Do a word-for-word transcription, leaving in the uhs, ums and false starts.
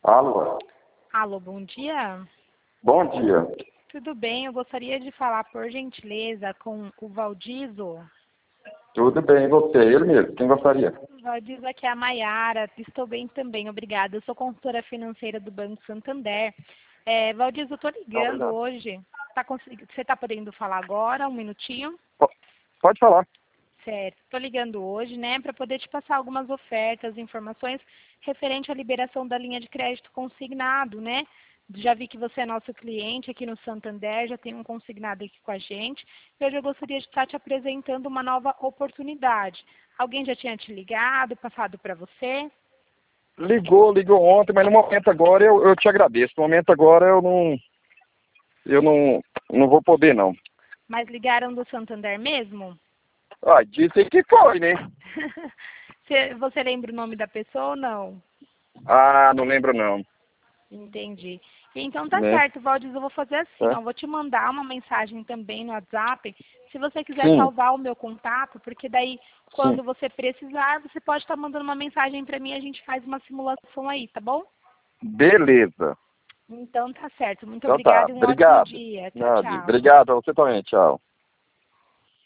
Alô? Alô, bom dia. Bom dia. Tudo bem? Eu gostaria de falar, por gentileza, com o Valdizo. Tudo bem, e você? Ele mesmo, quem gostaria? Valdizo, aqui é a Maiara. Estou bem também, obrigada. Eu sou consultora financeira do Banco Santander. É, Valdizo, eu estou ligando Obrigado. hoje. Tá consegui- Você está podendo falar agora, um minutinho? Po- Pode falar. Certo. Estou ligando hoje, né, para poder te passar algumas ofertas, informações referente à liberação da linha de crédito consignado, né? Já vi que você é nosso cliente aqui no Santander, já tem um consignado aqui com a gente. E hoje eu gostaria de estar te apresentando uma nova oportunidade. Alguém já tinha te ligado, passado para você? Ligou, ligou ontem, mas no momento agora eu, eu te agradeço. No momento agora eu não, eu não, não vou poder não. Mas ligaram do Santander mesmo? Ah, disse que foi, né? Você você lembra o nome da pessoa ou não? Ah, não lembro não. Entendi. Então tá Né? certo, Valdes, eu vou fazer assim, É? ó, vou te mandar uma mensagem também no WhatsApp, se você quiser Sim, salvar o meu contato, porque daí sim. quando você precisar, você pode estar mandando uma mensagem para mim e a gente faz uma simulação aí, tá bom? Beleza. Então tá certo. Muito Então tá, obrigada e um ótimo obrigado. dia. Tchau, Nada, tchau. obrigado a você também, tchau.